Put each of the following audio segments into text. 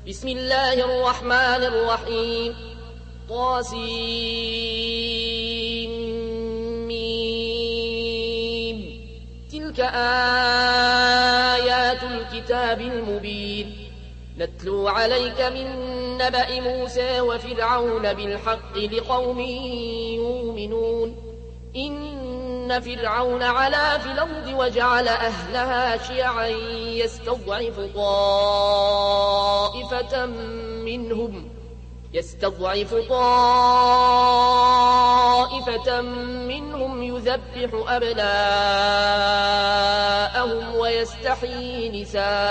بسم الله الرحمن الرحيم طاسيم تلك آيات الكتاب المبين نتلو عليك من نبأ موسى وفرعون بالحق لقوم يؤمنون إن فرعون علا في الأرض وجعل أهلها شيعا يستضعف طائفة منهم يذبح أبناءهم ويستحيي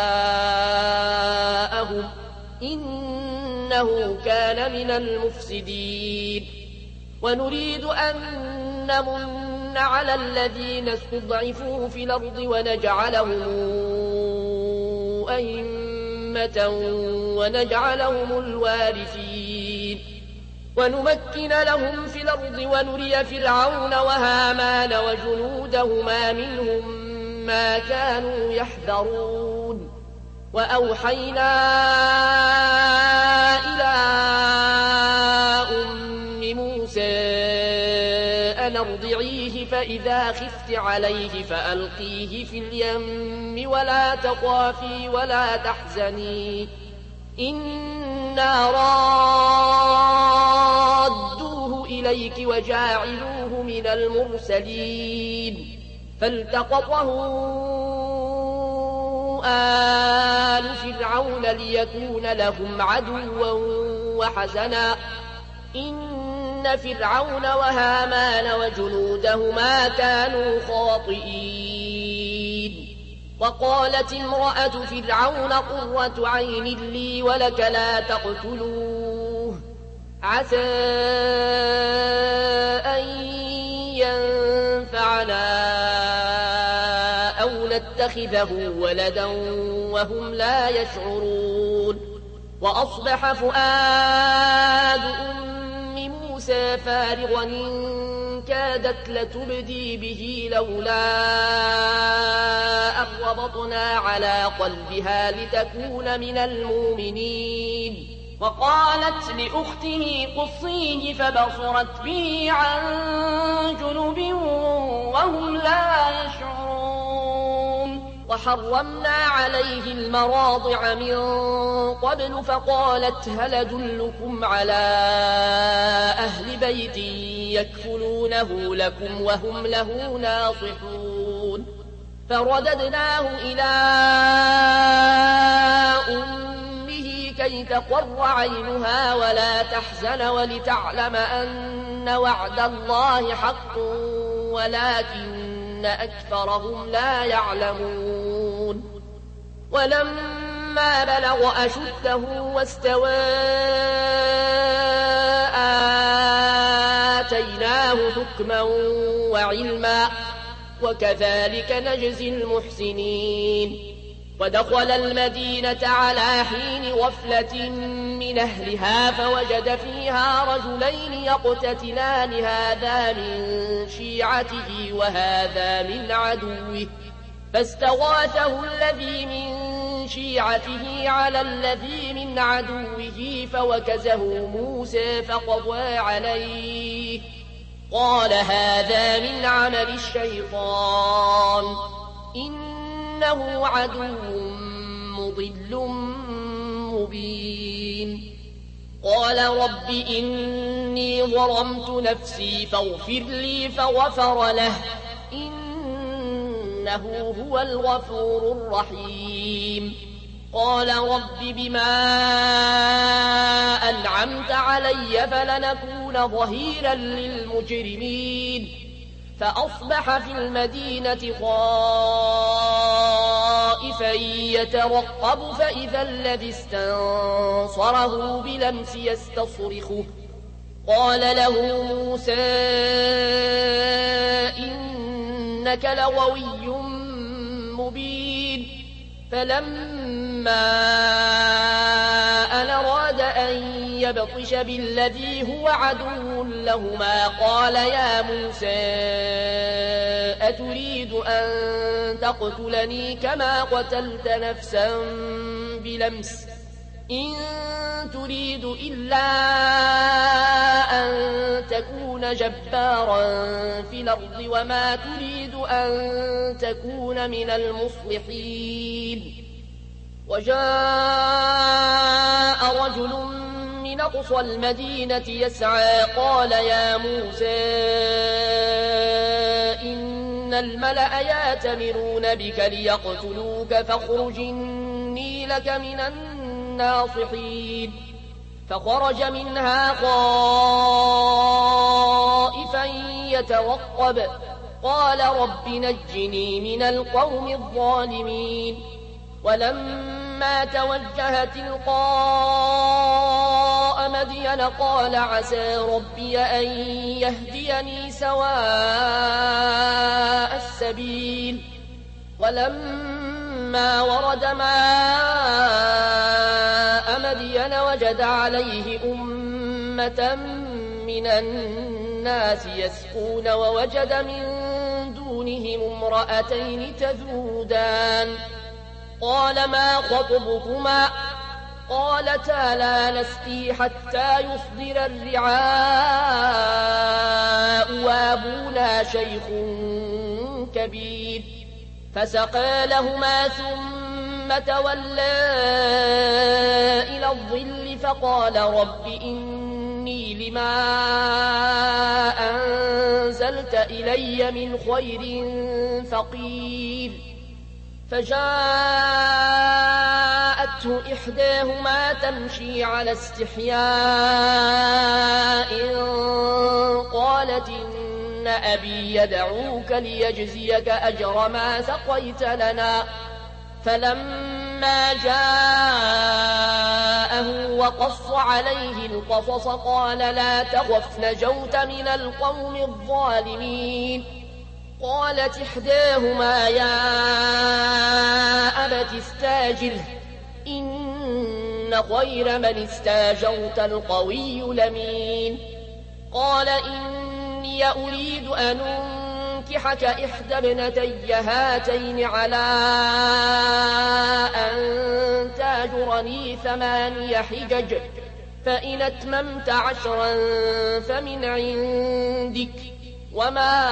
نساءهم إنه كان من المفسدين ونريد أن نمن على الذين استضعفوا في الأرض ونجعلهم أئمة ونجعلهم الوارثين ونمكن لهم في الأرض ونري فرعون وهامان وجنودهما منهم ما كانوا يحذرون وأوحينا إلى أم موسى أن ارضعيه فإذا خفت عليه فألقيه في اليم ولا تخافي ولا تحزني إنا رادوه إليك وجاعلوه من المرسلين فالتقطه آل فرعون ليكون لهم عدوا وحزنا إن فرعون وهامان وجنودهما كانوا خاطئين وقالت امرأة فرعون قرة عين لي ولك لا تقتلوه عسى أن ينفعنا أو نتخذه ولدا وهم لا يشعرون وأصبح فؤاد موسى فارغا إن كادت لتبدي به لولا أن ربطنا على قلبها لتكون من المؤمنين وقالت لأخته قصيه فبصرت به عن جنب وهم لا يشعرون وحرمنا عليه المراضع من قبل فقالت هل أدلكم على أهل بيت يكفلونه لكم وهم له ناصحون فرددناه إلى أمه كي تقر عينها ولا تحزن ولتعلم أن وعد الله حق ولكن أكثرهم لا يعلمون ولما بلغ أشده واستوى آتيناه حكما وعلما وكذلك نجزي المحسنين ودخل المدينة على حين غفلة من أهلها فوجد فيها رجلين يقتتلان هذا من شيعته وهذا من عدوه فاستغاثه الذي من شيعته على الذي من عدوه فوكزه موسى فقضى عليه قال هذا من عمل الشيطان إنه عدو مضل مبين قال رب إني ظلمت نفسي فاغفر لي فغفر له إنه هو الغفور الرحيم قال رب بما أنعمت علي فلنكون ظهيرا للمجرمين فأصبح في المدينة خائفا يترقب فإذا الذي استنصره بلمس يستصرخه قال له موسى إنك لغوي مبين فلما أن أراد أن يبطش بالذي هو عدو لهما قال يا موسى أتريد أن تقتلني كما قتلت نفسا بلمس إن تريد إلا أن تكون جبارا في الأرض وما تريد أن تكون من المصلحين. وجاء رجل من أقصى المدينة يسعى قال يا موسى إن الملأ يأتمرون بك ليقتلوك فاخرج إني لك من الناصحين. فخرج منها خائفا يترقب قال رب نجني من القوم الظالمين. ولما توجه تلقاء مدين قال عسى ربي أن يهديني سواء السبيل. ولما ورد ماء مدين وجد عليه أمة من الناس يسقون ووجد من دونهم امرأتين تذودان قال ما خطبكما قالتا لا نسقي حتى يصدر الرعاء وابونا شيخ كبير. فسقى لهما ثم تولى إلى الظل فقال رب إني لما أنزلت إلي من خير فقير. فجاءته إحداهما تمشي على استحياء قالت إن أبي يدعوك ليجزيك أجر ما سقيت لنا. فلما جاءه وقص عليه القصص قال لا تخف نجوت من القوم الظالمين. قالت إحداهما يا أبت استاجره إن خير من استاجرت القوي الأمين. قال إني أريد أن أنكحك إحدى ابنتي هاتين على أن تاجرني 8 حجج فإن أتممت 10 فمن عندك وما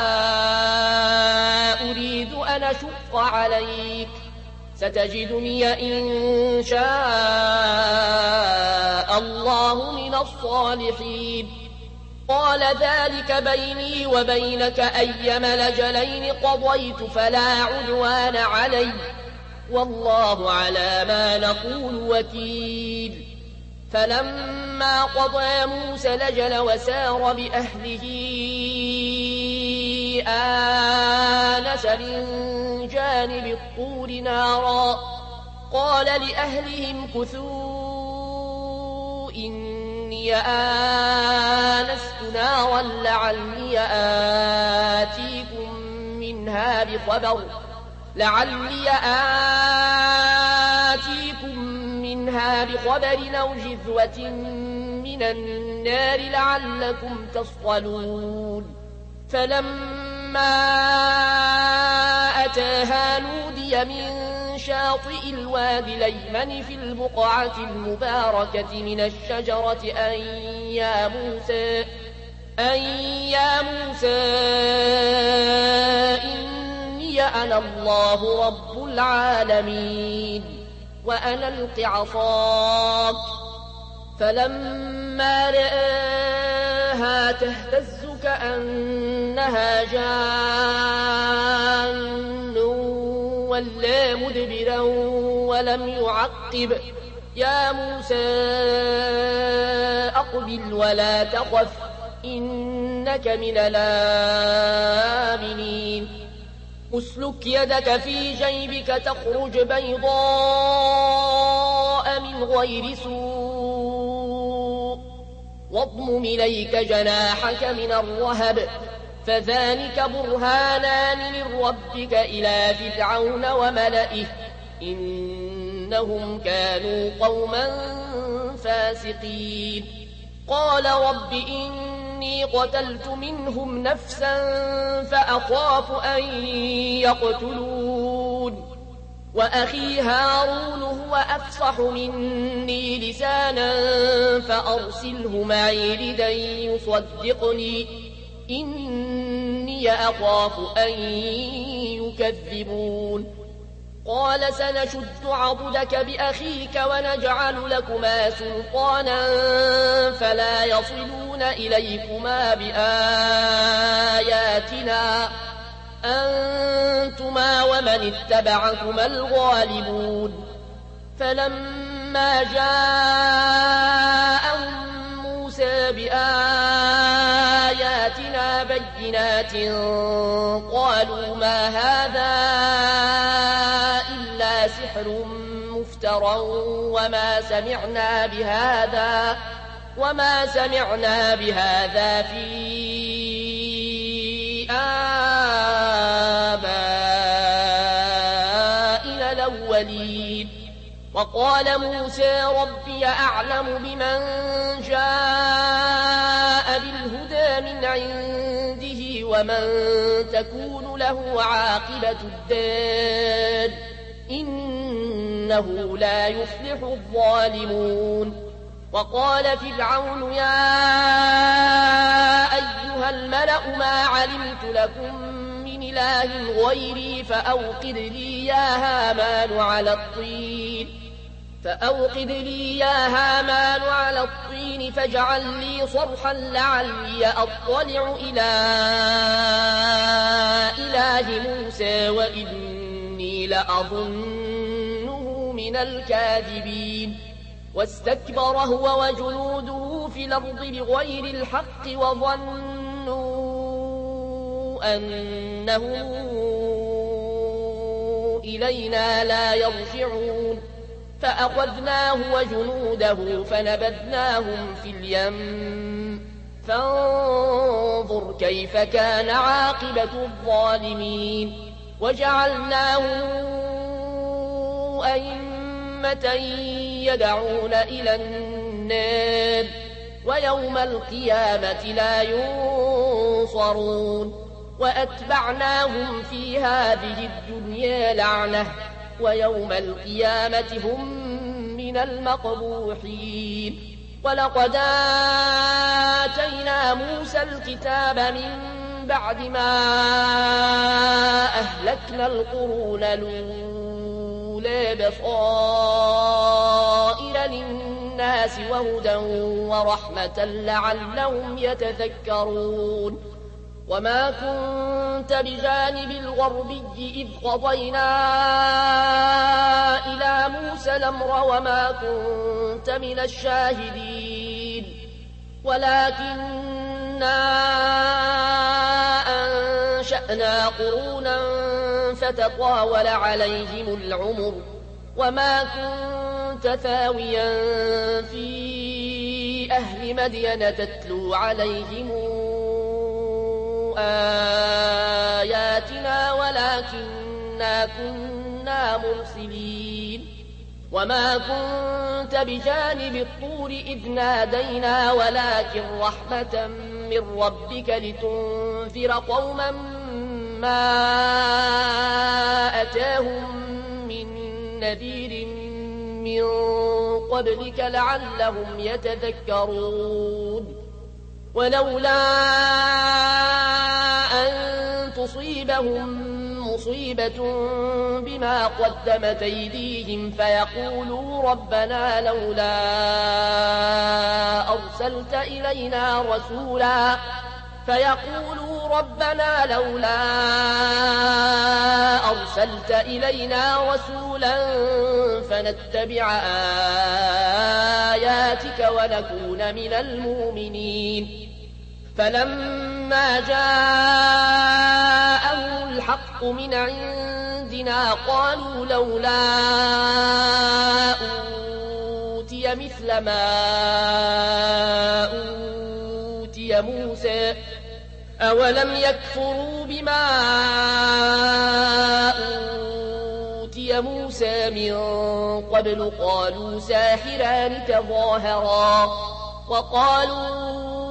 أريد أن أشق عليك ستجدني إن شاء الله من الصالحين. قال ذلك بيني وبينك أيما الأجلين قضيت فلا عدوان علي والله على ما نقول وكيل. فلما قضى موسى الأجل وسار بأهله آنس من جانب الطور نارا قال لأهلهم كثوا إني آنست نارا لعلي آتيكم منها بخبر أو جذوة من النار لعلكم تصطلون. فلما أتاها نودي من شاطئ الوادي الأيمن في البقعة المباركة من الشجرة أن يا موسى إني أنا الله رب العالمين وأنا ألق عصاك. فلما رآها تهتز كأنها جان ولا مدبرا ولم يعقب يا موسى أقبل ولا تخف إنك من الآمنين. اسلك يدك في جيبك تخرج بيضاء من غير سوء واضمم إليك جناحك من الرهب فذلك برهانان من ربك إلى فرعون وملئه إنهم كانوا قوما فاسقين. قال رب إني قتلت منهم نفسا فأخاف أن يقتلون وأخي هارون هو أفصح مني لسانا فأرسله معي ردا يصدقني إني أخاف أن يكذبون قال سنشد عضدك بأخيك ونجعل لكما سلطانا فلا يصلون إليكما بآياتنا أنتما ومن اتبعكما الغالبون فلما جاءهم موسى بآياتنا بينات قالوا ما هذا إلا سحر مفترى وما سمعنا بهذا في آبائنا الأولين وقال موسى ربي أعلم بمن جاء بالهدى من عنده ومن تكون له عاقبة الدار إنه لا يفلح الظالمون وقال فرعون يا أيها الملأ ما علمت لكم من إله غيري فأوقد لي يا هامان على الطين فاجعل لي صرحا لعلي أطلع إلى إله موسى وإني لأظنه من الكاذبين واستكبر هو وجنوده في الأرض بغير الحق وظنوا أنه إلينا لا يرجعون فأخذناه وجنوده فنبذناهم في اليم فانظر كيف كان عاقبة الظالمين وجعلناهم أئمة يدعون إلى النار ويوم القيامة لا ينصرون وأتبعناهم في هذه الدنيا لعنة ويوم القيامة هم من المقبوحين ولقد آتينا موسى الكتاب من بعد ما أهلكنا القرون الأولى بصائر للناس وهدى ورحمة لعلهم يتذكرون وما كنت بجانب الغربي إذ قضينا إلى موسى الأمر وما كنت من الشاهدين ولكننا أنشأنا قرونا فتطاول عليهم العمر وما كنت ثاويا في أهل مدين تتلو عليهم آياتنا ولكننا كنا مرسلين وما كنت بجانب الطور إذ نادينا ولكن رحمة من ربك لتنذر قوما ما أتاهم من نذير من قبلك لعلهم يتذكرون ولولا أن تصيبهم مصيبة بما قدمت أيديهم فيقولوا ربنا لولا أرسلت إلينا رسولا فنتبع آياتك ونكون من المؤمنين فلما جاءهم الحق من عندنا قالوا لولا أوتي مثل ما أوتي موسى أولم يكفروا بما أوتي موسى من قبل قالوا ساحران تظاهرا وقالوا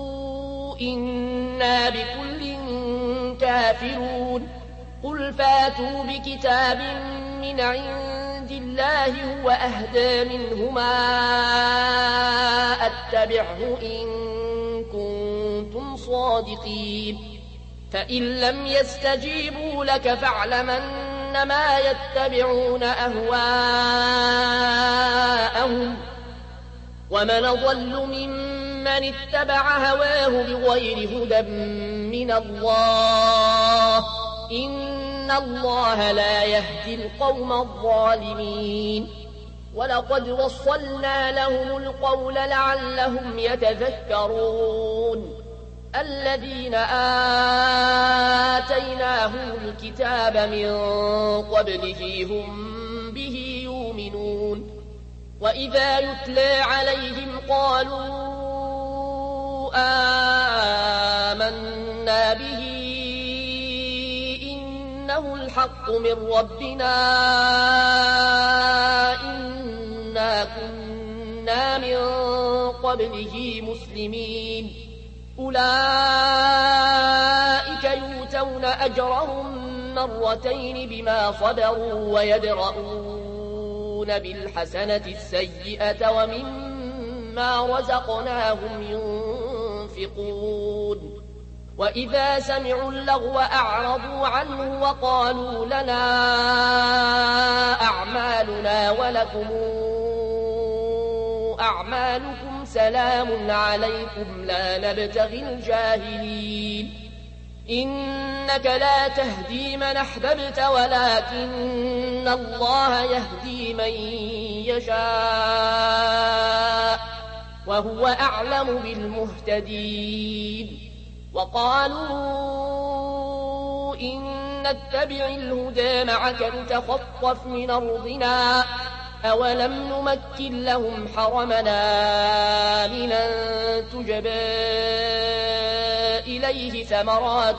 إنا بكل كافرون قل فاتوا بكتاب من عند الله هو أهدى منهما أتبعه إن كنتم صادقين فإن لم يستجيبوا لك فاعلم أنما يتبعون أهواءهم ومن ضل ممن اتبع هواه بغير هدى من الله إن الله لا يهدي القوم الظالمين ولقد وصلنا لهم القول لعلهم يتذكرون الذين آتيناهم الكتاب من قبله هم به يؤمنون وإذا يتلى عليهم قالوا آمنا به إنه الحق من ربنا إنا كنا من قبله مسلمين أولئك يؤتون أجرهم مرتين بما صبروا ويدرؤون بالحسنة السيئة ومما رزقناهم ينفقون وإذا سمعوا اللغو أعرضوا عنه وقالوا لنا أعمالنا ولكم أعمالكم سلام عليكم لا نبتغي الجاهلين إنك لا تهدي من أحببت ولكن الله يهدي من يشاء وهو أعلم بالمهتدين وقالوا إن نتبع الهدى معك نتخطف من أرضنا أولم نمكن لهم حرمنا آمنا تجبى إليه ثمرات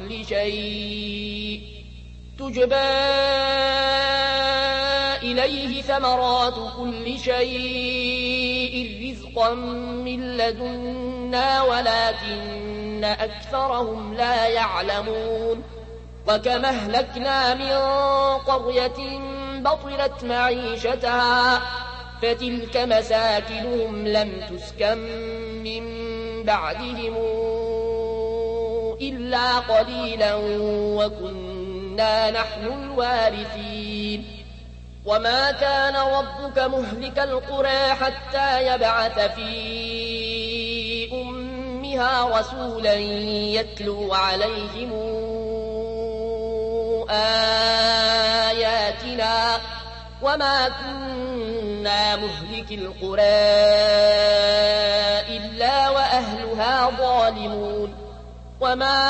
كل شيء رزقا من لدنا ولكن أكثرهم لا يعلمون وكم أهلكنا من قرية بطرت معيشتها فتلك مساكنهم لم تسكن من بعدهم إلا قليلا وكنا نحن الوارثين وما كان ربك مهلك القرى حتى يبعث في أمها رسولا يتلو عليهم آياتنا وما كنا مهلك القرى إلا وأهلها ظالمون وما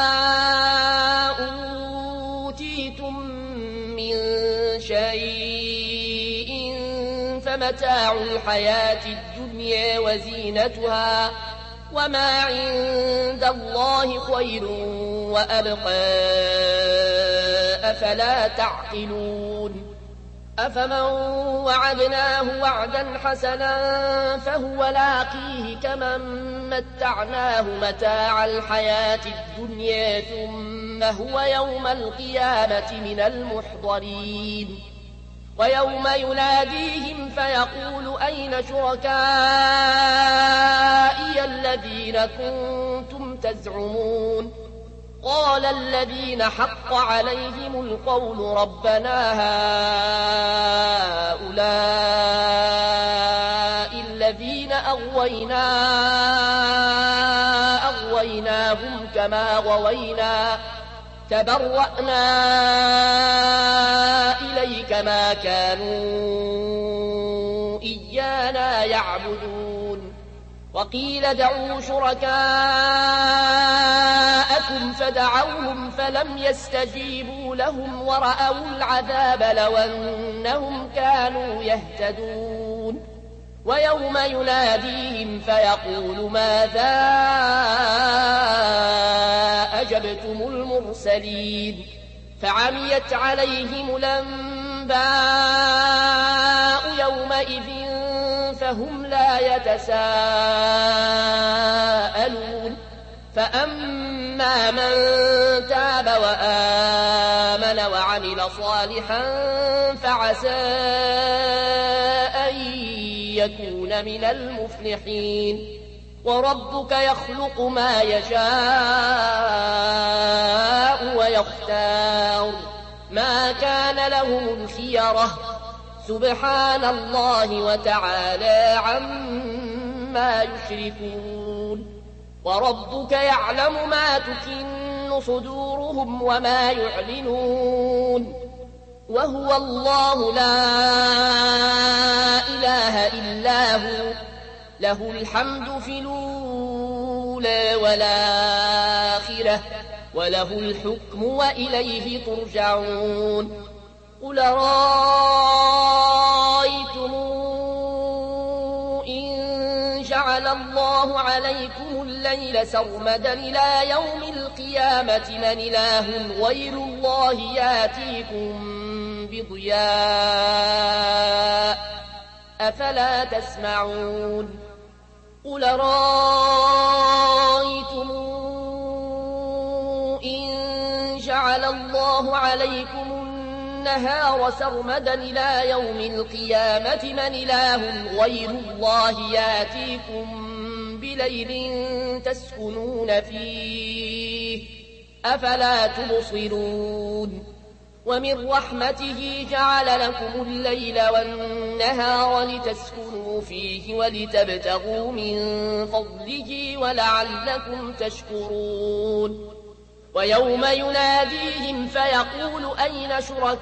أوتيتم من شيء فمتاع الحياة الدنيا وزينتها وما عند الله خير وأبقى أفلا تعقلون أفمن وعدناه وعدا حسنا فهو لاقيه كمن متعناه متاع الحياة الدنيا ثم هو يوم القيامة من المحضرين ويوم يناديهم فيقول أين شركائي الذين كنتم تزعمون قال الذين حق عليهم القول ربنا هؤلاء الذين أغويناهم كما غوينا تبرأنا إليك ما كانوا إيانا يعبدون وقيل دعوا شركاءكم فدعوهم فلم يستجيبوا لهم ورأوا العذاب لو أنهم كانوا يهتدون ويوم يناديهم فيقول ماذا أجبتم المرسلين فعميت عليهم الأنباء يومئذ فهم لا يتساءلون فأما من تاب وآمن وعمل صالحا فعسى أن يكون من المفلحين وربك يخلق ما يشاء ويختار ما كان لهم الخيرة سبحان الله وتعالى عما يشركون وربك يعلم ما تكن صدورهم وما يعلنون وهو الله لا إله إلا هو له الحمد في الأولى والآخرة وله الحكم وإليه ترجعون قل رأيتم إن جعل الله عليكم الليل سرمدا إلى يوم القيامة من إله غير الله ياتيكم بضياء أفلا تسمعون قل رأيتم إن جعل الله عليكم النهار سرمدا إلى يوم القيامة من إله غير الله ياتيكم بليل تسكنون فيه أفلا تبصرون ومن رحمته جعل لكم الليل والنهار لتسكنوا فيه ولتبتغوا من فضله ولعلكم تشكرون ويوم يناديهم فيقول أين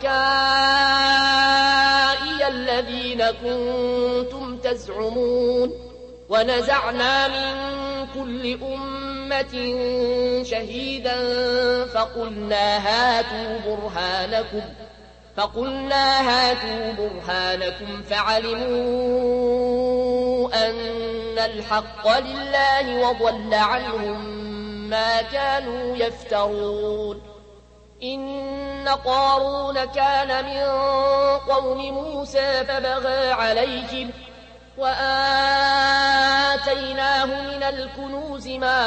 شركائي الذين كنتم تزعمون ونزعنا من كل أمة شهيدا فقلنا هاتوا برهانكم فعلموا أن الحق لله وضل عنهم ما كانوا يفترون إن قارون كان من قوم موسى فبغى عليهم وآتيناه من الكنوز ما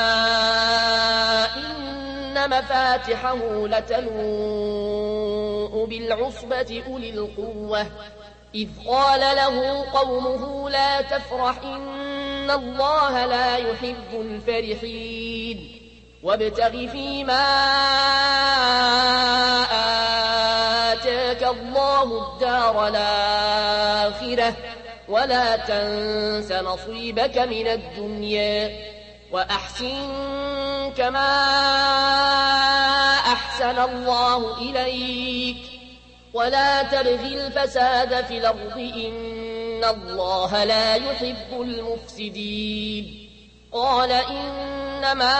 إن مفاتحه لتنوء بالعصبة أولي القوة إذ قال له قومه لا تفرح إن الله لا يحب الفرحين وابتغ فيما آتاك الله الدار الآخرة ولا تنس نصيبك من الدنيا وأحسن كما أحسن الله إليك ولا تبغ الفساد في الأرض إن الله لا يحب المفسدين قال إنما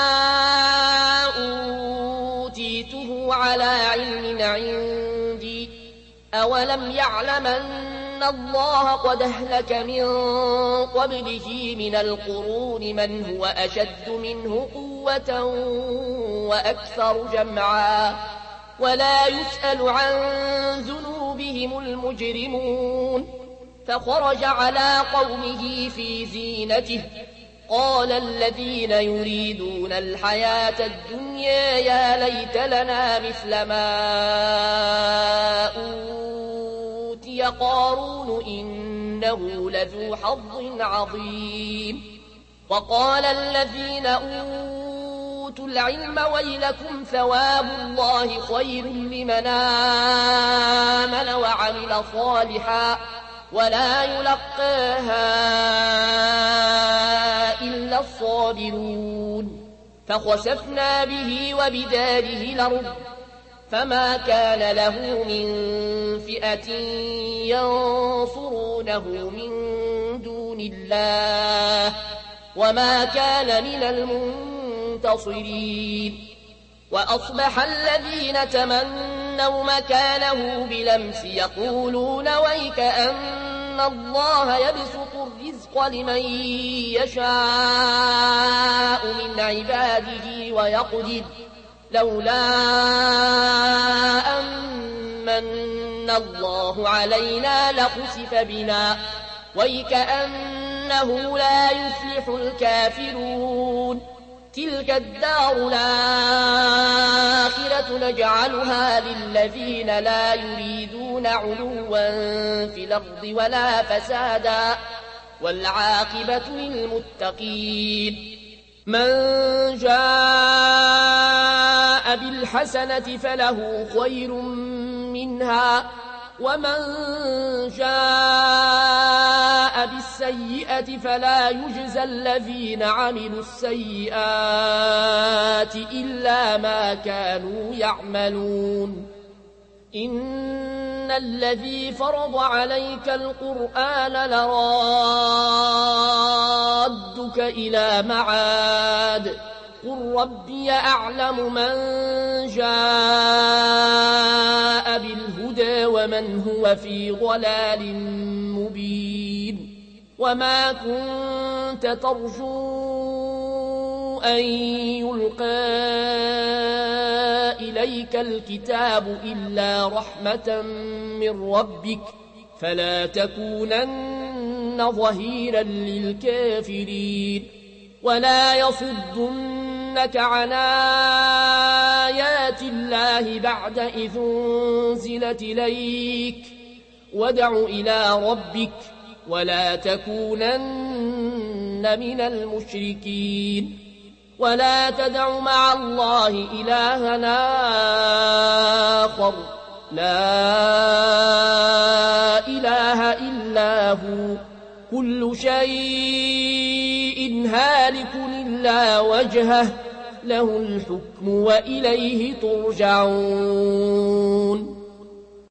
أوتيته على علم عندي أولم يعلم أن الله قد أهلك من قبله من القرون من هو أشد منه قوة وأكثر جمعا ولا يسأل عن ذنوبهم المجرمون فخرج على قومه في زينته قال الذين يريدون الحياة الدنيا يا ليت لنا مثل ما أوتي قارون إنه لذو حظ عظيم وقال الذين أوتوا العلم ويلكم ثواب الله خير لمن آمن وعمل صالحا ولا يلقاها إلا الصابرون فخسفنا به وبداره الأرض فما كان له من فئة ينصرونه من دون الله وما كان من المنتصرين وأصبح الذين تمنوا مكانه بلمس يقولون ويك أن الله يبسط الرزق لمن يشاء من عباده ويقدر لولا أمن الله علينا لخسف بنا ويك أنه لا يفلح الكافرون تلك الدار الآخرة نجعلها للذين لا يريدون علوا في الأرض ولا فسادا والعاقبة للمتقين من جاء بالحسنة فله خير منها ومن جاء بالسيئة فلا يجزى الذين عملوا السيئات إلا ما كانوا يعملون إن الذي فرض عليك القرآن لرادك إلى معاد قل ربي أعلم من جاء بالهدى ومن هو في ضلال مبين وما كنت ترجو أن يلقى إليك الكتاب إلا رحمة من ربك فلا تكونن ظهيرا للكافرين ولا يصدنك عن آيات الله بعد إذ أنزلت إليك وادع إلى ربك ولا تكونن من المشركين ولا تدع مع الله إلهنا آخر لا إله إلا هو كل شيء هالك إلا وجهه له الحكم وإليه ترجعون